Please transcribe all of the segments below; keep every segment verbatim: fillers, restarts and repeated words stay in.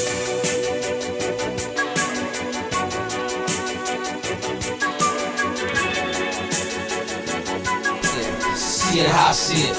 See it how I see it.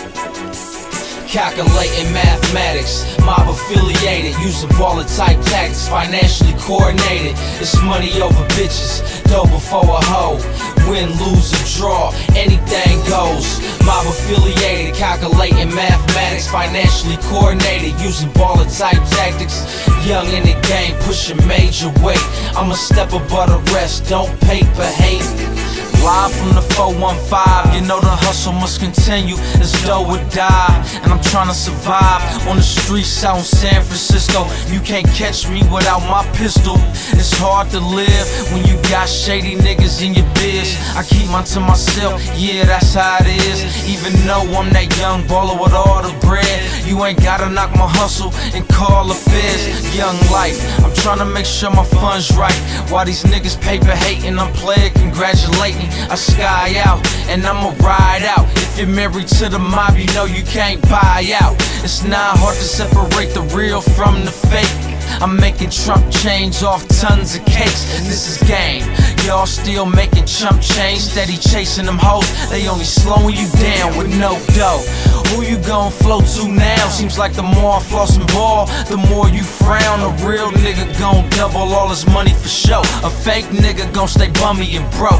Calculating mathematics, mob affiliated, using baller type tactics, financially coordinated. It's money over bitches, dough before a hoe. Win, lose, or draw, anything goes. Mob affiliated, calculating mathematics, financially coordinated, using baller type tactics. Young in the game, pushing major weight. I'm a step above the rest, don't paper hate. Live from the four one five, you know the hustle must continue, it's dough or die. And I'm trying to survive on the streets out in San Francisco. You can't catch me without my pistol. It's hard to live when you got shady niggas in your biz. I keep mine to myself, yeah, that's how it is. Even though I'm that young baller with all the bread, you ain't gotta knock my hustle and call the feds. Young life, I'm trying to make sure my funds right. While these niggas paper hating, I'm playing congratulating. I sky out, and I'ma ride out. If you're married to the mob, you know you can't buy out. It's not hard to separate the real from the fake. I'm making Trump change off tons of cakes. This is game. Y'all still making chump change, steady chasing them hoes. They only slowing you down with no dough. Who you gon' flow to now? Seems like the more I floss and ball, the more you frown. A real nigga gon' double all his money for show. A fake nigga gon' stay bummy and broke.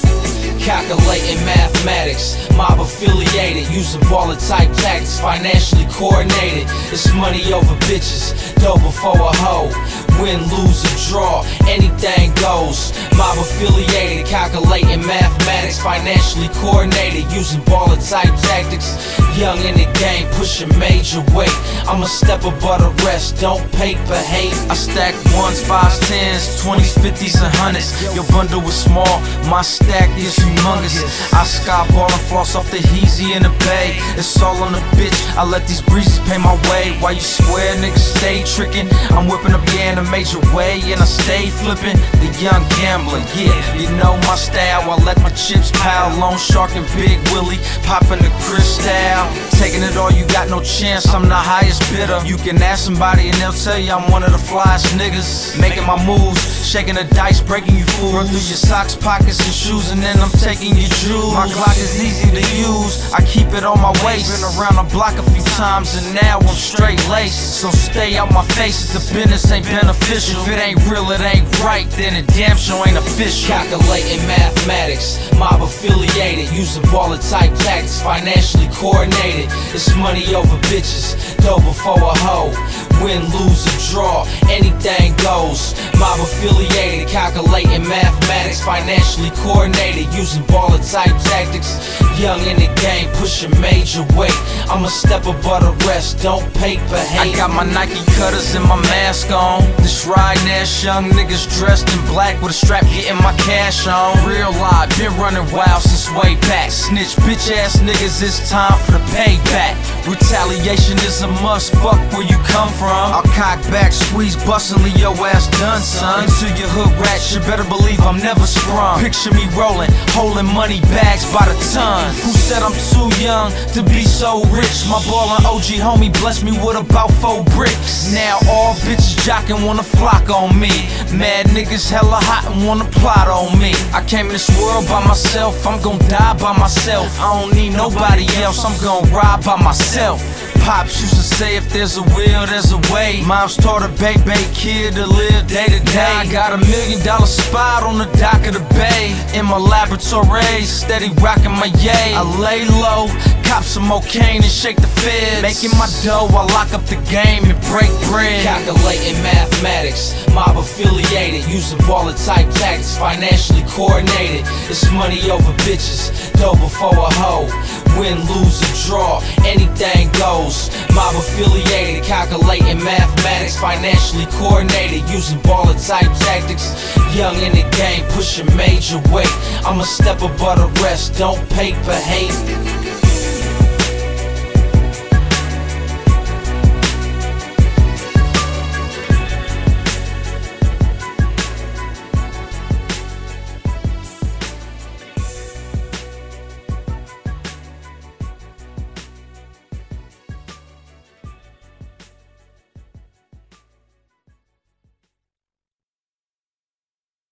Calculating mathematics, mob affiliated, using baller type tactics, financially coordinated. It's money over bitches, dough before a hoe. Win, lose, or draw, anything goes. Mob affiliated, calculating mathematics, financially coordinated, using baller type tactics. Young in the game, pushing major weight. I'm a step above the rest, don't paper hate. I stack ones, fives, tens, twenties, fifties, and hundreds. Your bundle is small, my stack is humongous. I sky ball and floss off the Heezy in the bay. It's all on the bitch, I let these breezes pay my way. While you square niggas stay tricking, I'm whipping up yeah in a major way. And I stay flipping, the young gambler, yeah. You know my style, I let my chips pile. Lone Shark and Big Willie, popping the crystal. Taking it all, you got no chance, I'm the highest bidder. You can ask somebody and they'll tell you I'm one of the flyest niggas. Making my moves, shaking the dice, breaking you fools. Run through your socks, pockets, and shoes, and then I'm taking your jewels. My Glock is easy to use, I keep it on my waist. Been around the block a few times and now I'm straight laced. So stay out my face if the business ain't beneficial. If it ain't real, it ain't right, then it damn sure ain't official. Calculating mathematics, mob affiliated, using baller type tactics, financially coordinated. It's money over bitches, dough before a hoe. Win, lose, or draw, anything goes. Mob affiliated, calculating mathematics, financially coordinated, using baller type tactics. Young in the game, pushing major weight. I'm a step above the rest, don't paper hate. I got my Nike cutters and my mask on. This riding ass young niggas dressed in black with a strap getting my cash on. Real live, been running wild since way back. Snitch bitch ass niggas, it's time for the payback. Retaliation is a must, fuck where you come from. I'll cock back, squeeze, bust and leave your ass done, son. To your hood rats, you better believe I'm never sprung. Picture me rolling, holding money bags by the ton. Who said I'm too young to be so rich? My ballin' O G homie blessed me with about four bricks. Now all bitches jockin' wanna flock on me. Mad niggas hella hot and wanna plot on me. I came in this world by myself, I'm gon' die by myself. I don't need nobody else, I'm gon' ride by myself. Pops used to say if there's a will, there's a way. Mom's taught a baby kid to live day to day. I got a million dollar spot on the dock of the bay. In my laboratory, steady rocking my yay. I lay low, cop some cocaine and shake the feds. Making my dough, I lock up the game and break bread. Calculating mathematics, mob affiliated, using baller type tactics, financially coordinated. It's money over bitches, dough before a hoe. Win, lose, or draw, anything goes. Mob affiliated, calculating mathematics, financially coordinated, using baller type tactics. Young in the game, pushing major weight. I'm a step above the rest, don't paper hate.